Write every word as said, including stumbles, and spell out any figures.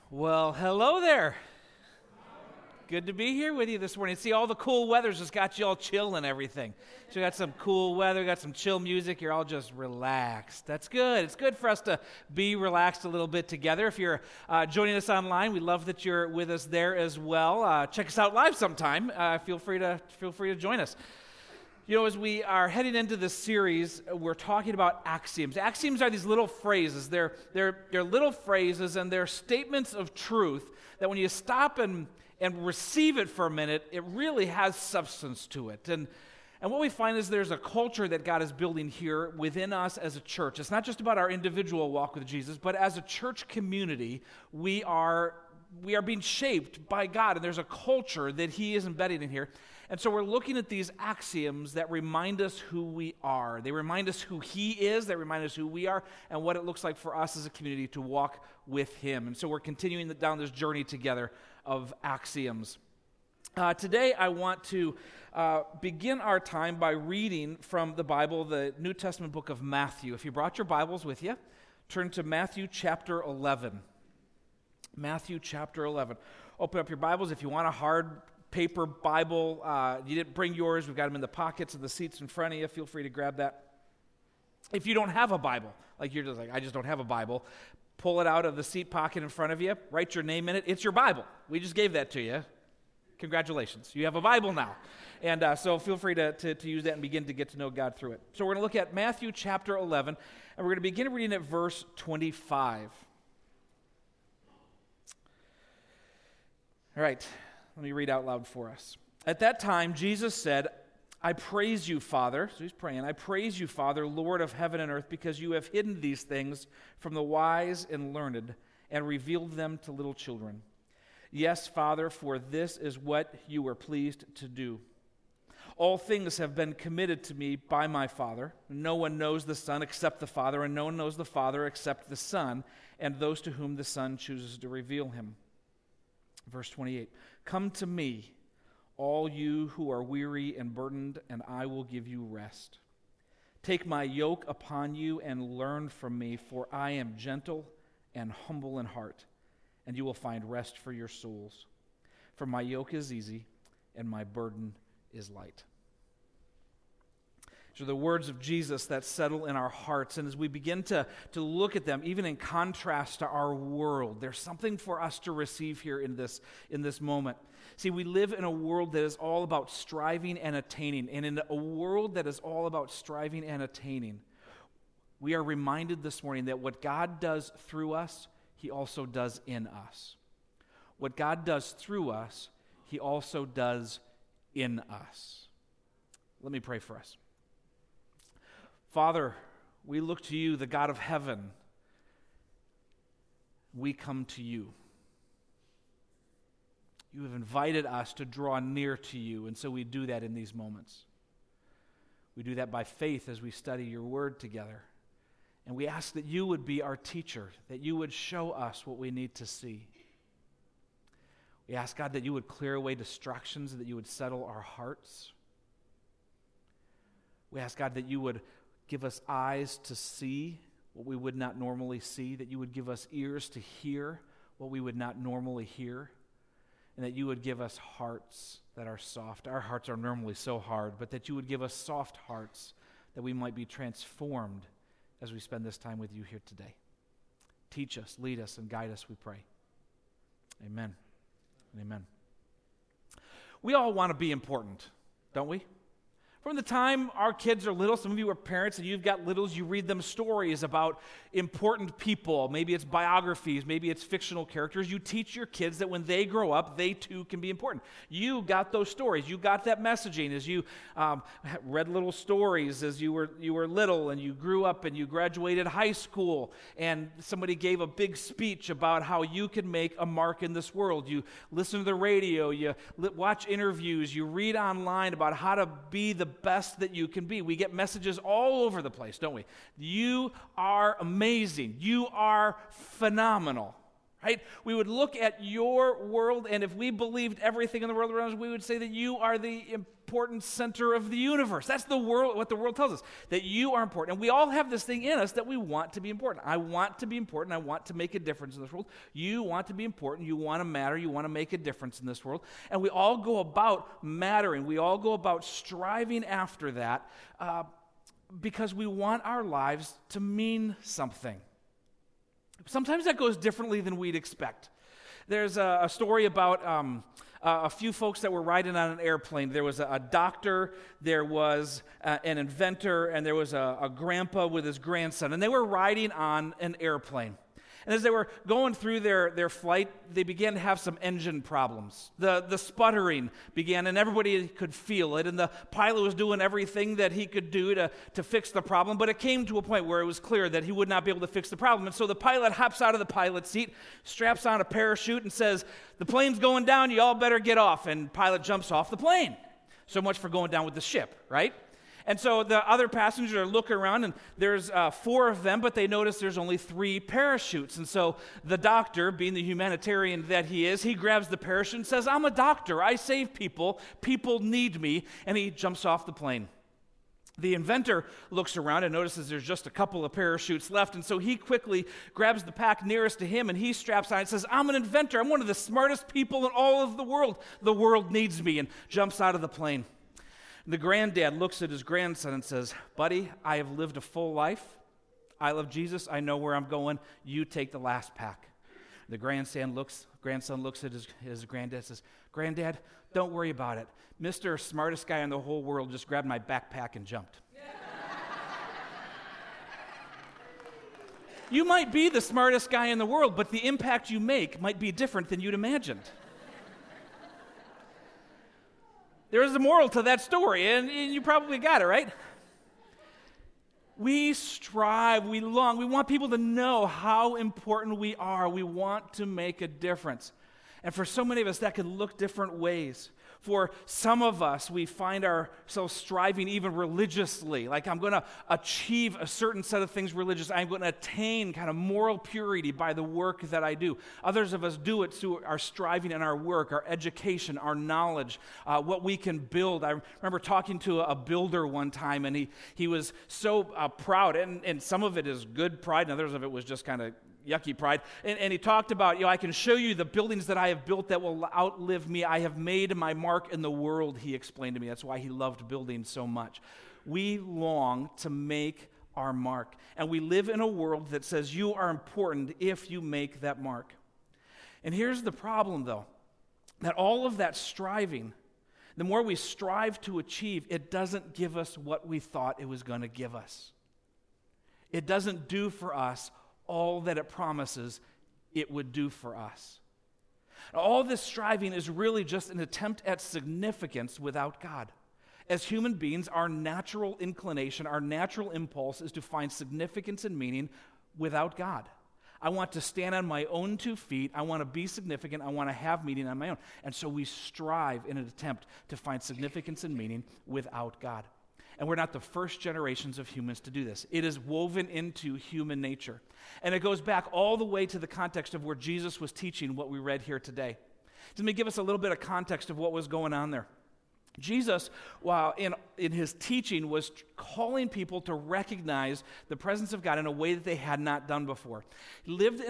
Well, hello there. Good to be here with you this morning. See, all the cool weather's just got you all chill and everything. So we got some cool weather, got some chill music. You're all just relaxed. That's good. It's good for us to be relaxed a little bit together. If you're uh, joining us online, we love that you're with us there as well. Uh, check us out live sometime. Uh, feel free to feel free to join us. You know, as we are heading into this series, we're talking about axioms. Axioms are these little phrases. They're, they're, they're little phrases, and they're statements of truth that when you stop and, and receive it for a minute, it really has substance to it. And, and what we find is there's a culture that God is building here within us as a church. It's not just about our individual walk with Jesus, but as a church community, we are, we are being shaped by God, and there's a culture that He is embedding in here. And so we're looking at these axioms that remind us who we are. They remind us who He is, they remind us who we are, and what it looks like for us as a community to walk with Him. And so we're continuing down this journey together of axioms. Uh, today I want to uh, begin our time by reading from the Bible, the New Testament book of Matthew. If you brought your Bibles with you, turn to Matthew chapter eleven. Matthew chapter eleven. Open up your Bibles. If you want a hard paper Bible, uh, you didn't bring yours, we've got them in the pockets of the seats in front of you. Feel free to grab that. If you don't have a Bible, like you're just like, I just don't have a Bible, pull it out of the seat pocket in front of you, write your name in it. It's your Bible. We just gave that to you. Congratulations. You have a Bible now. And uh, so feel free to, to, to use that and begin to get to know God through it. So we're going to look at Matthew chapter eleven, and we're going to begin reading at verse twenty-five. All right. Let me read out loud for us. At that time, Jesus said, I praise you, Father. So he's praying. I praise you, Father, Lord of heaven and earth, because you have hidden these things from the wise and learned and revealed them to little children. Yes, Father, for this is what you were pleased to do. All things have been committed to me by my Father. No one knows the Son except the Father, and no one knows the Father except the Son, and those to whom the Son chooses to reveal him. Verse twenty-eight, come to me, all you who are weary and burdened, and I will give you rest. Take my yoke upon you and learn from me, for I am gentle and humble in heart, and you will find rest for your souls. For my yoke is easy and my burden is light. These are the words of Jesus that settle in our hearts. And as we begin to, to look at them, even in contrast to our world, there's something for us to receive here in this, in this moment. See, we live in a world that is all about striving and attaining. And in a world that is all about striving and attaining, we are reminded this morning that what God does through us, He also does in us. What God does through us, He also does in us. Let me pray for us. Father, we look to you, the God of heaven. We come to you. You have invited us to draw near to you, and so we do that in these moments. We do that by faith as we study your word together. And we ask that you would be our teacher, that you would show us what we need to see. We ask, God, that you would clear away distractions, that you would settle our hearts. We ask, God, that you would give us eyes to see what we would not normally see, that you would give us ears to hear what we would not normally hear, and that you would give us hearts that are soft. Our hearts are normally so hard, but that you would give us soft hearts that we might be transformed as we spend this time with you here today. Teach us, lead us, and guide us, we pray. Amen. Amen. We all want to be important, don't we? From the time our kids are little, some of you are parents and you've got littles, you read them stories about important people. Maybe it's biographies, maybe it's fictional characters. You teach your kids that when they grow up, they too can be important. You got those stories. You got that messaging as you um, read little stories as you were you were little and you grew up and you graduated high school and somebody gave a big speech about how you can make a mark in this world. You listen to the radio, you li- watch interviews, you read online about how to be the best that you can be. We get messages all over the place, don't we? You are amazing. You are phenomenal, right? We would look at your world, and if we believed everything in the world around us, we would say that you are the important center of the universe. That's the world, what the world tells us, that you are important. And we all have this thing in us that we want to be important. I want to be important. I want to make a difference in this world. You want to be important. You want to matter. You want to make a difference in this world. And we all go about mattering. We all go about striving after that uh, because we want our lives to mean something. Sometimes that goes differently than we'd expect. There's a, a story about um, uh, a few folks that were riding on an airplane. There was a, a doctor, there was uh, an inventor, and there was a, a grandpa with his grandson. And they were riding on an airplane. And as they were going through their, their flight, they began to have some engine problems. The, the sputtering began, and everybody could feel it. And the pilot was doing everything that he could do to, to fix the problem. But it came to a point where it was clear that he would not be able to fix the problem. And so the pilot hops out of the pilot's seat, straps on a parachute, and says, "The plane's going down, you all better get off." And pilot jumps off the plane. So much for going down with the ship, right? And so the other passengers are looking around, and there's uh, four of them, but they notice there's only three parachutes. And so the doctor, being the humanitarian that he is, he grabs the parachute and says, "I'm a doctor. I save people. People need me." And he jumps off the plane. The inventor looks around and notices there's just a couple of parachutes left, and so he quickly grabs the pack nearest to him, and he straps on and says, "I'm an inventor. I'm one of the smartest people in all of the world. The world needs me," and jumps out of the plane. The granddad looks at his grandson and says, "Buddy, I have lived a full life. I love Jesus. I know where I'm going. You take the last pack." The grandson looks, grandson looks at his, his granddad and says, "Granddad, don't worry about it. Mister Smartest guy in the whole world just grabbed my backpack and jumped." You might be the smartest guy in the world, but the impact you make might be different than you'd imagined. There is a moral to that story, and, and you probably got it, right? We strive, we long, we want people to know how important we are. We want to make a difference. And for so many of us, that could look different ways. For some of us, we find ourselves striving even religiously. Like, I'm going to achieve a certain set of things religious. I'm going to attain kind of moral purity by the work that I do. Others of us do it through our striving in our work, our education, our knowledge, uh, what we can build. I remember talking to a builder one time, and he, he was so uh, proud. And, and some of it is good pride, and others of it was just kind of yucky pride. And, and he talked about, you know, "I can show you the buildings that I have built that will outlive me. I have made my mark in the world," he explained to me. That's why he loved building so much. We long to make our mark. And we live in a world that says you are important if you make that mark. And here's the problem, though, that all of that striving, the more we strive to achieve, it doesn't give us what we thought it was going to give us. It doesn't do for us all that it promises it would do for us. All this striving is really just an attempt at significance without God. As human beings, our natural inclination, our natural impulse is to find significance and meaning without God. I want to stand on my own two feet. I want to be significant. I want to have meaning on my own. And so we strive in an attempt to find significance and meaning without God. And we're not the first generations of humans to do this. It is woven into human nature. And it goes back all the way to the context of where Jesus was teaching what we read here today. Let me give us a little bit of context of what was going on there. Jesus, while in, in his teaching, was calling people to recognize the presence of God in a way that they had not done before. He lived in